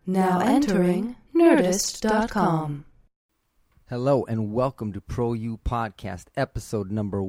Now entering Nerdist.com. Hello and welcome to Pro U Podcast, episode number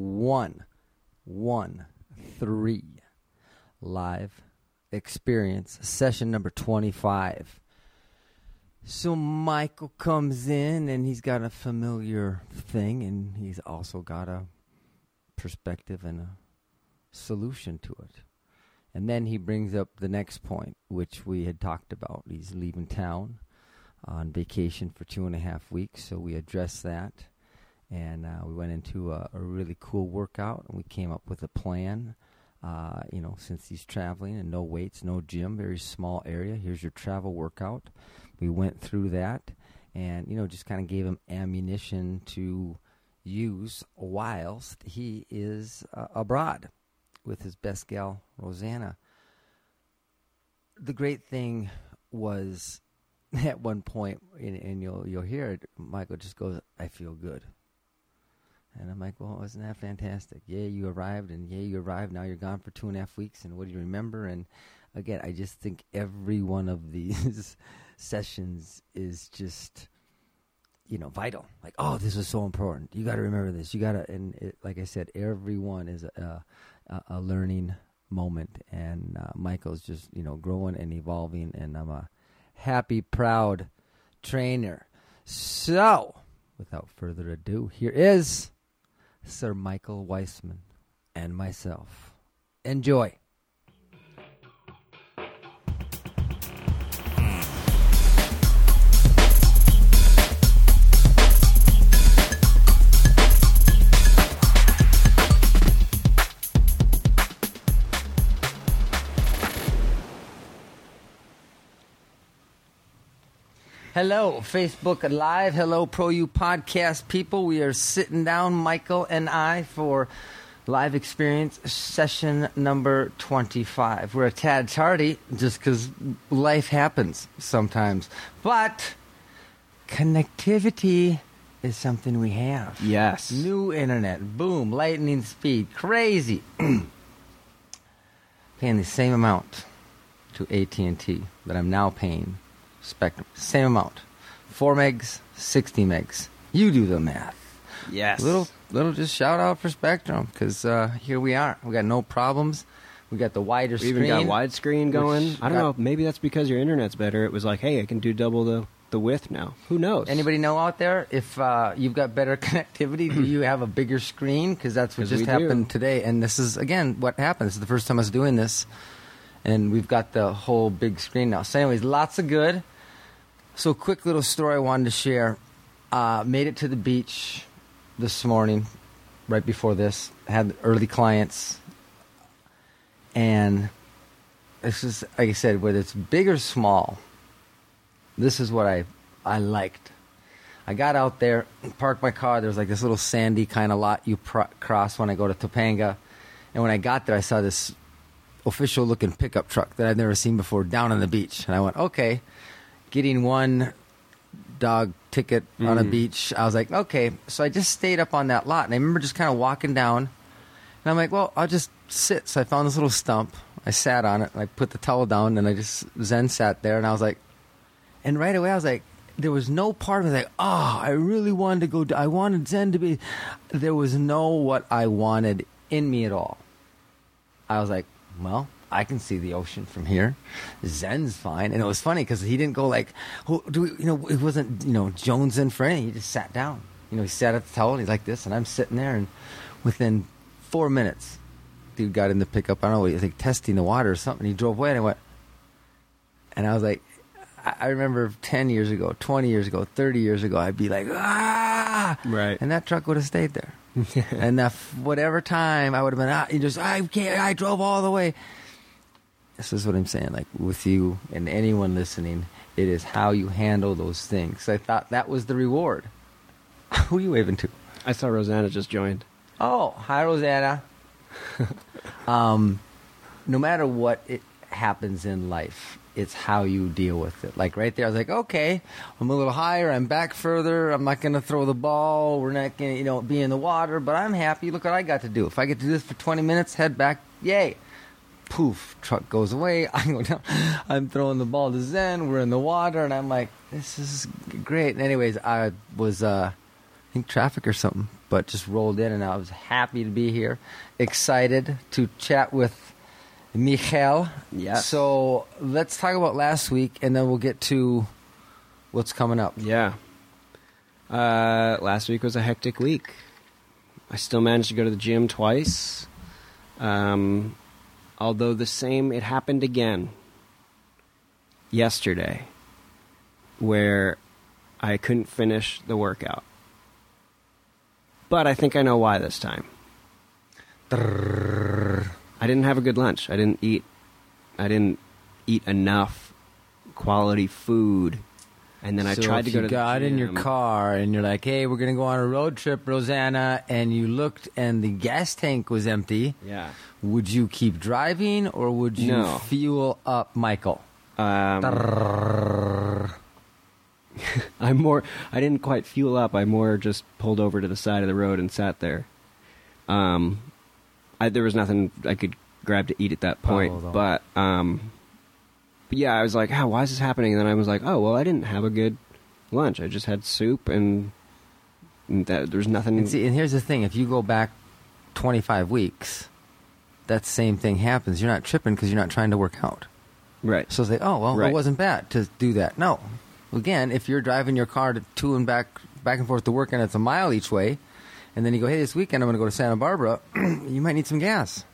113. Live experience, session number 25. So Michael comes in and he's got a familiar thing and he's also got a perspective and a solution to it. And then he brings up the next point, which we had talked about. He's leaving town on vacation for 2.5 weeks, so we addressed that. And we went into a really cool workout, and we came up with a plan. Since he's traveling and no weights, no gym, very small area. Here's your travel workout. We went through that and, just kind of gave him ammunition to use whilst he is abroad with his best gal, Rosanna. The great thing was, at one point, and you'll hear it, Michael just goes, "I feel good." And I'm like, well, isn't that fantastic? Yeah, you arrived, now you're gone for 2.5 weeks, and what do you remember? And again, I just think every one of these sessions is just, vital. Like, oh, this is so important. You got to remember this. You got to, and like I said, every one is a learning moment, and Michael's just growing and evolving, and I'm a happy, proud trainer. So without further ado, here is Sir Michael Weissman and myself. Enjoy. Hello, Facebook Live. Hello, Pro U Podcast people. We are sitting down, Michael and I, for live experience session number 25. We're a tad tardy just because life happens sometimes. But connectivity is something we have. Yes. New internet. Boom. Lightning speed. Crazy. Paying the same amount to AT&T that I'm now paying Spectrum. Same amount. 4 megs, 60 megs. You do the math. Yes. Little just shout out for Spectrum, because here we are. We got no problems. We got the wider screen. We even got widescreen going. I don't know. Maybe that's because your internet's better. It was like, hey, I can do double the width now. Who knows? Anybody know out there if you've got better connectivity? Do you have a bigger screen? Because that's what just happened today. And this is, again, what happened. This is the first time I was doing this. And we've got the whole big screen now. So anyways, lots of good. So quick little story I wanted to share. Made it to the beach this morning, right before this. Had early clients. And this is, like I said, whether it's big or small, this is what I liked. I got out there, parked my car. There was like this little sandy kind of lot you cross when I go to Topanga. And when I got there, I saw this official-looking pickup truck that I'd never seen before down on the beach. And I went, okay. Getting one dog ticket on a beach, I was like, okay. So I just stayed up on that lot, and I remember just kind of walking down, and I'm like, well, I'll just sit. So I found this little stump. I sat on it, and I put the towel down, and I just zen sat there, and I was like, and right away I was like, there was no part of me like, oh, I really wanted to go. I wanted Zen to be. There was no what I wanted in me at all. I was like, well, I can see the ocean from here. Zen's fine. And it was funny because he didn't go like, it wasn't, jonesing for anything. He just sat down. He sat at the towel and he's like this, and I'm sitting there, and within 4 minutes, dude got in the pickup. I don't know, he was like testing the water or something. He drove away, and I went, and I was like, I remember 10 years ago, 20 years ago, 30 years ago, I'd be like, ah! Right. And that truck would have stayed there. And whatever time I would have been, I drove all the way. This is what I'm saying, like with you and anyone listening, it is how you handle those things. I thought that was the reward. Who are you waving to? I saw Rosanna just joined. Oh, hi, Rosanna. No matter what it happens in life, it's how you deal with it. Like right there, I was like, okay, I'm a little higher. I'm back further. I'm not going to throw the ball. We're not going to, be in the water. But I'm happy. Look what I got to do. If I get to do this for 20 minutes, head back, yay. poof, truck goes away. I go down. I'm throwing the ball to Zen. We're in the water, and I'm like, this is great. And anyways, I was, I think traffic or something, but just rolled in, and I was happy to be here, excited to chat with Michael. Yes. So let's talk about last week, and then we'll get to what's coming up. Yeah. Last week was a hectic week. I still managed to go to the gym twice. Although it happened again yesterday where I couldn't finish the workout. But I think I know why this time. I didn't have a good lunch. I didn't eat enough quality food. And then I tried to go to the gym. You got in your car and you're like, hey, we're going to go on a road trip, Rosanna, and you looked and the gas tank was empty. Yeah. Would you keep driving or would you fuel up Michael? I didn't quite fuel up. I more just pulled over to the side of the road and sat there. There was nothing I could grab to eat at that point. But yeah, I was like, why is this happening? And then I was like, oh, well, I didn't have a good lunch. I just had soup and there's nothing. And here's the thing. If you go back 25 weeks, that same thing happens. You're not tripping because you're not trying to work out. Right. So it's like, it wasn't bad to do that. No. Again, if you're driving your car to and back and forth to work and it's a mile each way, and then you go, hey, this weekend I'm going to go to Santa Barbara, you might need some gas.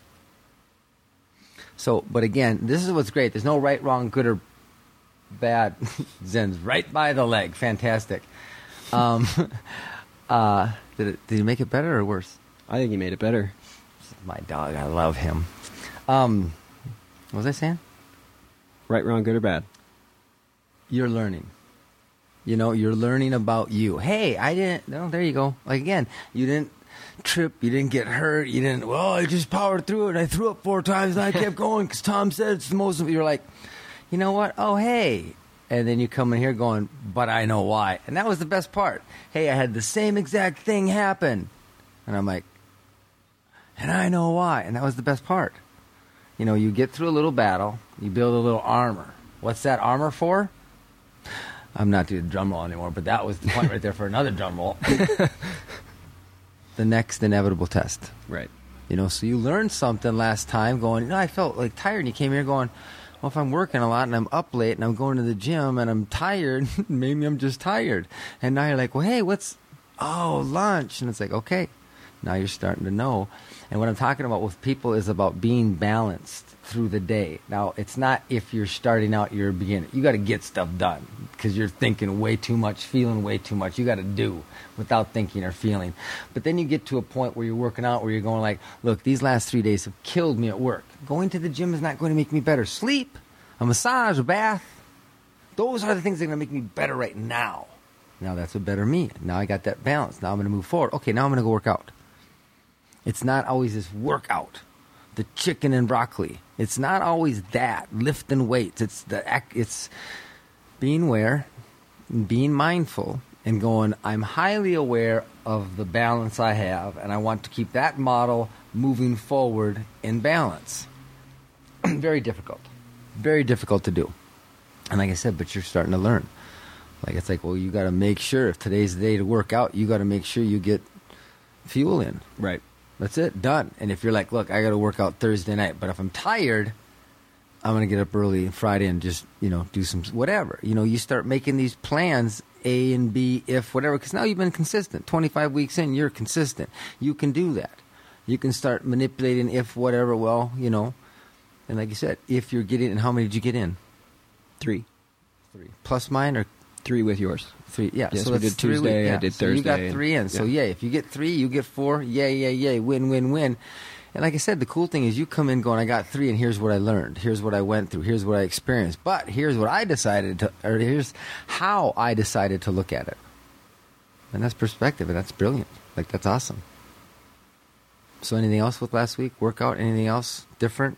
So, but again, this is what's great. There's no right, wrong, good, or bad. Zen's right by the leg. Fantastic. Did he make it better or worse? I think he made it better. My dog, I love him. What was I saying? Right, wrong, good, or bad? You're learning. You're learning about you. Hey, I didn't. No, there you go. Like again, you didn't trip. You didn't get hurt. You didn't. Well, I just powered through it. And I threw up 4 times and I kept going because Tom said it's the most of it. You're like, you know what? Oh, hey. And then you come in here going, but I know why. And that was the best part. Hey, I had the same exact thing happen. And I'm like, and I know why. And that was the best part. You get through a little battle. You build a little armor. What's that armor for? I'm not doing drum roll anymore, but that was the point right there for another drum roll. The next inevitable test. Right. So you learned something last time going, I felt like tired. And you came here going, well, if I'm working a lot and I'm up late and I'm going to the gym and I'm tired, maybe I'm just tired. And now you're like, well, hey, lunch. And it's like, okay, now you're starting to know. And what I'm talking about with people is about being balanced through the day. Now, it's not if you're starting out, you're a beginner. You got to get stuff done because you're thinking way too much, feeling way too much. You got to do without thinking or feeling. But then you get to a point where you're working out where you're going like, look, these last 3 days have killed me at work. Going to the gym is not going to make me better. Sleep, a massage, a bath, those are the things that are going to make me better right now. Now that's a better me. Now I got that balance. Now I'm going to move forward. Okay, now I'm going to go work out. It's not always this workout, the chicken and broccoli. It's not always that, lifting weights. It's being aware, and being mindful, and going, I'm highly aware of the balance I have, and I want to keep that model moving forward in balance. Very difficult. Very difficult to do. And like I said, but you're starting to learn. It's like, well, you got to make sure if today's the day to work out, you got to make sure you get fuel in. Right. That's it. Done. And if you're like, look, I got to work out Thursday night, but if I'm tired, I'm going to get up early Friday and just, do some whatever. You start making these plans, A and B, if, whatever, because now you've been consistent. 25 weeks in, you're consistent. You can do that. You can start manipulating if, whatever, and like you said, if you're getting, and how many did you get in? 3. Plus mine or 3 with yours? 3, yeah. Yes, so we did Tuesday, I did so Thursday. You got 3 in. So, if you get 3, you get 4. Yay. Win. And like I said, the cool thing is you come in going, I got 3, and here's what I learned. Here's what I went through. Here's what I experienced. But here's what I decided to, or here's how I decided to look at it. And that's perspective, and that's brilliant. That's awesome. So anything else with last week? Workout? Anything else different?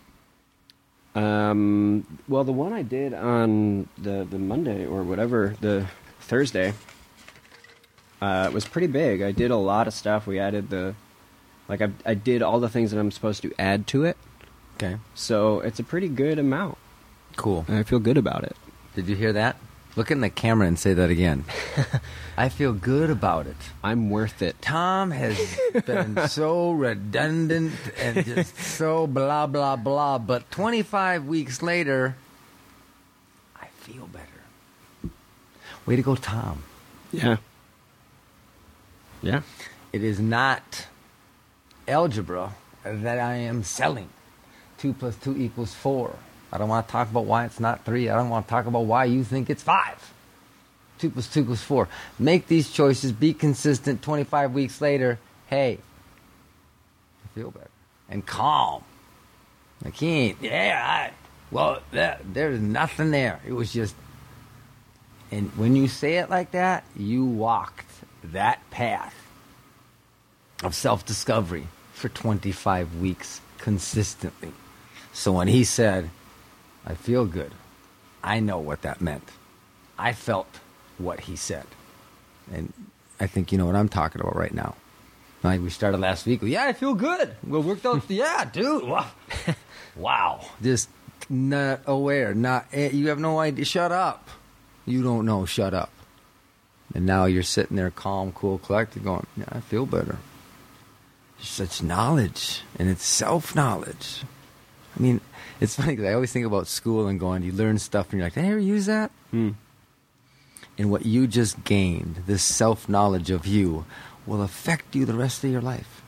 Well, the one I did on the Monday or whatever, the Thursday, was pretty big. I did a lot of stuff. We added I did all the things that I'm supposed to add to it, Okay. So it's a pretty good amount. Cool. And I feel good about it. Did you hear that? Look in the camera and say that again. I feel good about it. I'm worth it. Tom has been so redundant and just so blah, blah, blah. But 25 weeks later, I feel better. Way to go, Tom. Yeah. Yeah. It is not algebra that I am selling. 2 + 2 = 4. I don't want to talk about why it's not 3. I don't want to talk about why you think it's 5. 2 + 2 = 4. Make these choices. Be consistent. 25 weeks later, hey, I feel better. And calm. I can't. There's nothing there. It was just... And when you say it like that, you walked that path of self-discovery for 25 weeks consistently. So when he said, I feel good, I know what that meant. I felt what he said. And I think you know what I'm talking about right now. Like we started last week. Yeah, I feel good. We worked out. Yeah, dude. Wow. Just not aware. You have no idea. Shut up. You don't know. Shut up. And now you're sitting there calm, cool, collected going, yeah, I feel better. Such knowledge. And it's self-knowledge. I mean, it's funny because I always think about school and going, you learn stuff and you're like, did I ever use that? And what you just gained, this self-knowledge of you, will affect you the rest of your life.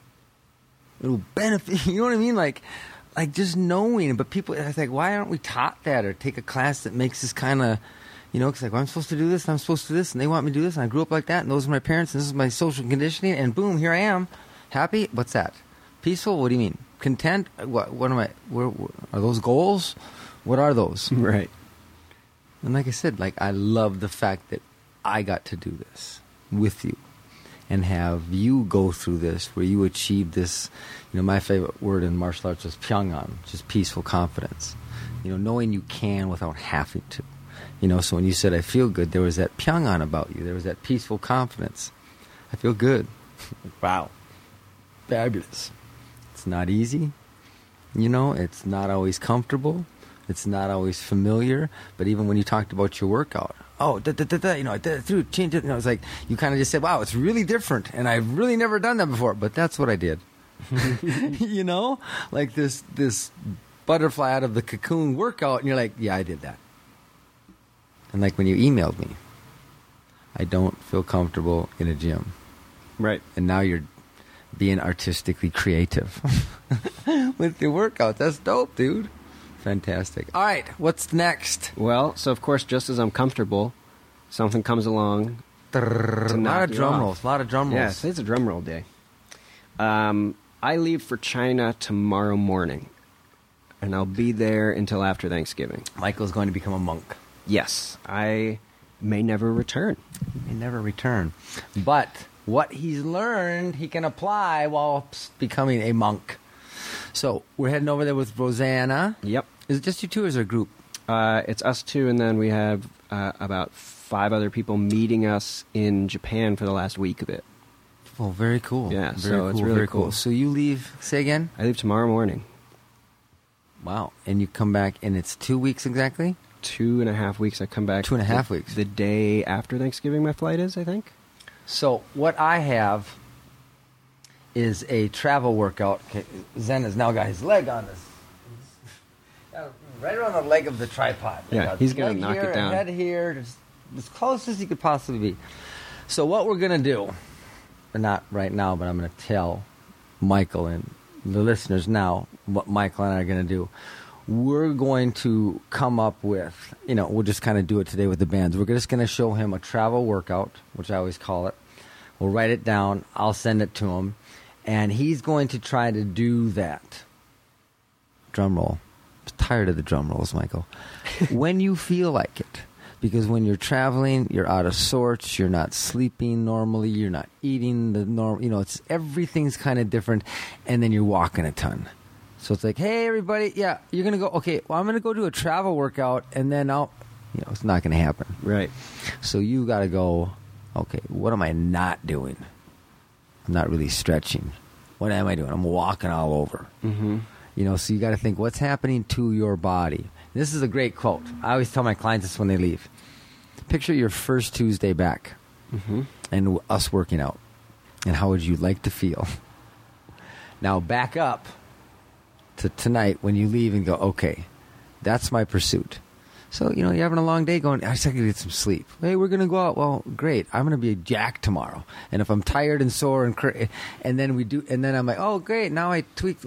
It will benefit, you know what I mean? Like just knowing. But people, I think, why aren't we taught that or take a class that makes us kind of, you know, because like, well, I'm supposed to do this and I'm supposed to do this and they want me to do this and I grew up like that and those are my parents and this is my social conditioning and boom, here I am. Happy? What's that? Peaceful? What do you mean? Content? What am I? Where are those goals? What are those? Right. And like I said, like I love the fact that I got to do this with you and have you go through this where you achieve this. You know, my favorite word in martial arts was Pyongan, just peaceful confidence. You know, knowing you can without having to. You know, so when you said I feel good, there was that Pyongan about you. There was that peaceful confidence. I feel good. Wow. Fabulous. It's not easy. You know, it's not always comfortable. It's not always familiar. But even when you talked about your workout, you know, through change it. You know, it's like you kind of just said, wow, it's really different. And I've really never done that before. But that's what I did. You know, like this butterfly out of the cocoon workout. And you're like, yeah, I did that. And like when you emailed me, I don't feel comfortable in a gym. Right. And now you're being artistically creative with your workout. That's dope, dude. Fantastic. All right, what's next? Well, so of course, just as I'm comfortable, something comes along. A lot of drum rolls. Yes, it's a drum roll day. I leave for China tomorrow morning, and I'll be there until after Thanksgiving. Michael's going to become a monk. Yes, I may never return. He may never return. But what he's learned, he can apply while becoming a monk. So we're heading over there with Rosanna. Yep. Is it just you two or is there a group? It's us two, and then we have about 5 other people meeting us in Japan for the last week of it. Oh, very cool. Yeah, very so cool, it's really very cool. So you leave, say again? I leave tomorrow morning. Wow. And you come back, and it's 2 weeks exactly? 2.5 weeks. I come back. 2.5 weeks. The day after Thanksgiving, my flight is, I think. So what I have is a travel workout. Okay, Zen has now got his leg on this. Right around the leg of the tripod. Yeah, he's going to knock here, it down. Head here, just as close as he could possibly be. So what we're going to do, or not right now, but I'm going to tell Michael and the listeners now what Michael and I are going to do. We're going to come up with, you know, we'll just kind of do it today with the bands. We're just going to show him a travel workout, which I always call it. We'll write it down. I'll send it to him. And he's going to try to do that. Drum roll. I'm tired of the drum rolls, Michael. When you feel like it. Because when you're traveling, you're out of sorts. You're not sleeping normally. You're not eating the normal. You know, it's everything's kind of different. And then you're walking a ton. So it's like, hey, everybody, yeah, you're going to go, okay, well, I'm going to go do a travel workout, and then it's not going to happen. Right. So you got to go, okay, what am I not doing? I'm not really stretching. What am I doing? I'm walking all over. Mm-hmm. So you got to think, what's happening to your body? This is a great quote. I always tell my clients this when they leave. Picture your first Tuesday back and us working out. And how would you like to feel? Now back up to tonight when you leave and go, okay, that's my pursuit. So, you're having a long day going, I just got to get some sleep. Hey, we're going to go out. Well, great. I'm going to be jacked tomorrow. And if I'm tired and sore and then I'm like, oh, great. Now I tweaked.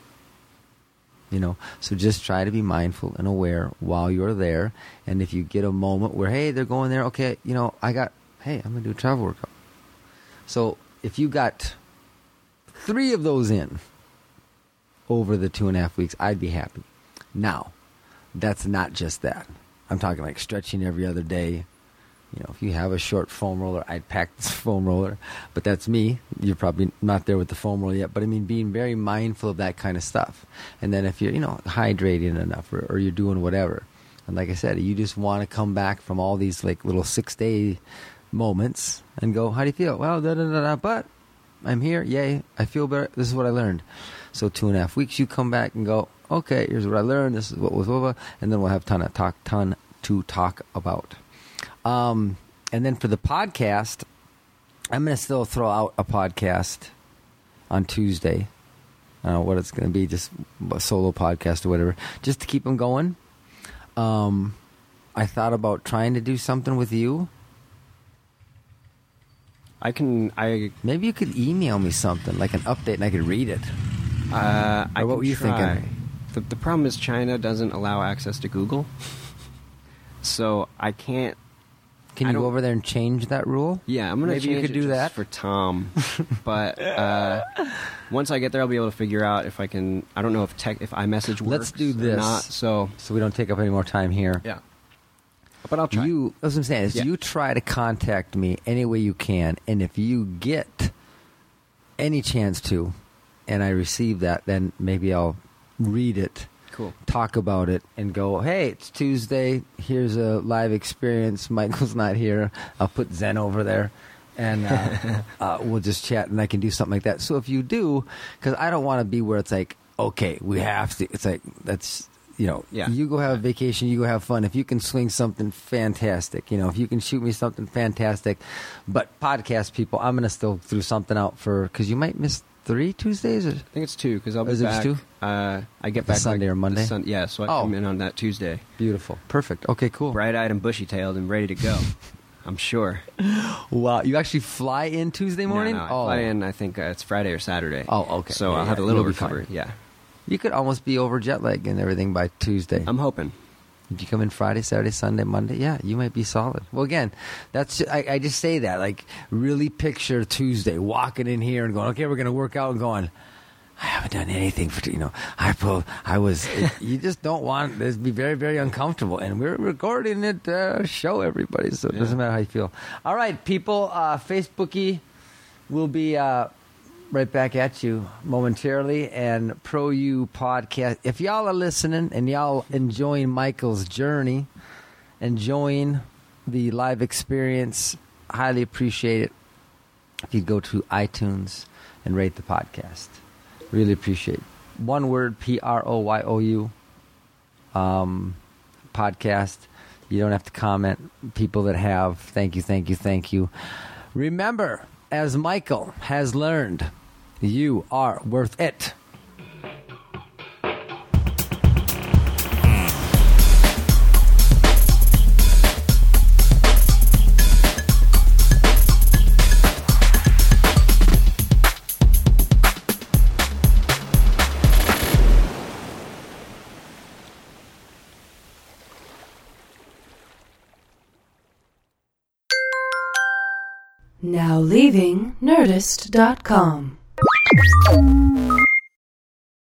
So just try to be mindful and aware while you're there. And if you get a moment where, hey, they're going there. Okay. I'm going to do a travel workout. So if you got 3 of those in over the 2.5 weeks, I'd be happy. Now, that's not just that. I'm talking like stretching every other day. If you have a short foam roller, I'd pack this foam roller. But that's me. You're probably not there with the foam roller yet. But I mean, being very mindful of that kind of stuff. And then if you're, hydrating enough or you're doing whatever. And like I said, you just want to come back from all these like little 6-day moments and go, how do you feel? Well, but I'm here. Yay. I feel better. This is what I learned. So 2.5 weeks, you come back and go, okay, here's what I learned. This is what was over. And then we'll have ton to talk about. And then for the podcast, I'm going to still throw out a podcast on Tuesday. I don't know what it's going to be, just a solo podcast or whatever, just to keep them going. I thought about trying to do something with you. Maybe you could email me something, like an update, and I could read it. What were you thinking? The problem is China doesn't allow access to Google. So I can't. Can you go over there and change that rule? Yeah, I'm going to change you could it do that for Tom. But once I get there, I'll be able to figure out if I can. I don't know if iMessage works. Let's do this. Or not, so we don't take up any more time here. Yeah. But I'll try. That's what I'm saying. You try to contact me any way you can. And if you get any chance to, and I receive that, then maybe I'll read it. Cool. Talk about it and go, hey, it's Tuesday. Here's a live experience. Michael's not here. I'll put Zen over there. And we'll just chat and I can do something like that. So if you do, because I don't want to be where it's like, okay, we have to. It's like, that's, you go have a vacation, you go have fun. If you can swing something fantastic, if you can shoot me something fantastic. But podcast people, I'm going to still throw something out because you might miss 3 Tuesdays? I think it's 2 because I'll be back. 2? I get back Sunday or Monday? So I come in on that Tuesday. Beautiful. Perfect. Okay, cool. Bright-eyed and bushy-tailed and ready to go. I'm sure. Wow. You actually fly in Tuesday morning? No, I fly in, I think it's Friday or Saturday. Oh, okay. So I'll have a little recovery. Yeah. You could almost be over jet lag and everything by Tuesday. I'm hoping. If you come in Friday, Saturday, Sunday, Monday, yeah, you might be solid. Well, again, I just say that, like, really picture Tuesday, walking in here and going, okay, we're going to work out, and going, I haven't done anything for, you just don't want this to be very, very uncomfortable. And we're recording it to show everybody, so it doesn't matter how you feel. All right, people, Facebooky will be right back at you momentarily, and Pro U podcast. If y'all are listening and y'all enjoying Michael's journey, enjoying the live experience, highly appreciate it if you go to iTunes and rate the podcast. Really appreciate it. One word, PROYOU podcast. You don't have to comment. People that have, thank you. Remember, as Michael has learned, you are worth it. Now leaving Nerdist.com.